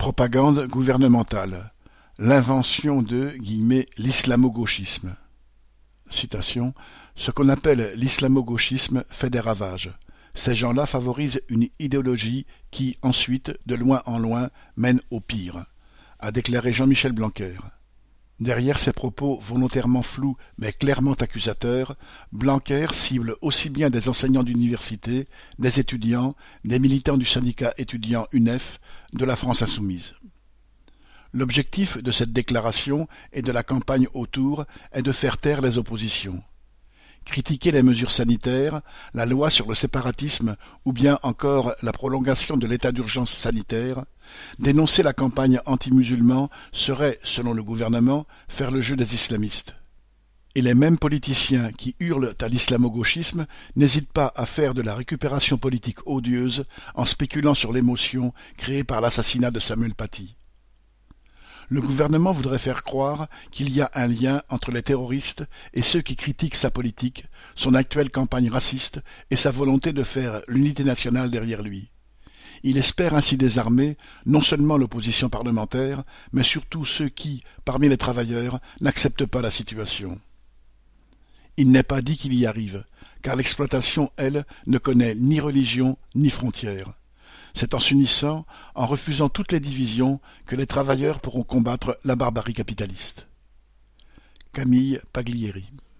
Propagande gouvernementale. L'invention de « l'islamo-gauchisme ». Citation. Ce qu'on appelle l'islamo-gauchisme fait des ravages. Ces gens-là favorisent une idéologie qui, ensuite, de loin en loin, mène au pire, a déclaré Jean-Michel Blanquer. Derrière ces propos volontairement flous mais clairement accusateurs, Blanquer cible aussi bien des enseignants d'université, des étudiants, des militants du syndicat étudiant UNEF, de la France insoumise. L'objectif de cette déclaration et de la campagne autour est de faire taire les oppositions. Critiquer les mesures sanitaires, la loi sur le séparatisme ou bien encore la prolongation de l'état d'urgence sanitaire, dénoncer la campagne anti-musulman serait, selon le gouvernement, faire le jeu des islamistes. Et les mêmes politiciens qui hurlent à l'islamo-gauchisme n'hésitent pas à faire de la récupération politique odieuse en spéculant sur l'émotion créée par l'assassinat de Samuel Paty. Le gouvernement voudrait faire croire qu'il y a un lien entre les terroristes et ceux qui critiquent sa politique, son actuelle campagne raciste et sa volonté de faire l'unité nationale derrière lui. Il espère ainsi désarmer non seulement l'opposition parlementaire, mais surtout ceux qui, parmi les travailleurs, n'acceptent pas la situation. Il n'est pas dit qu'il y arrive, car l'exploitation, elle, ne connaît ni religion ni frontières. C'est en s'unissant, en refusant toutes les divisions, que les travailleurs pourront combattre la barbarie capitaliste. Camille Paglieri.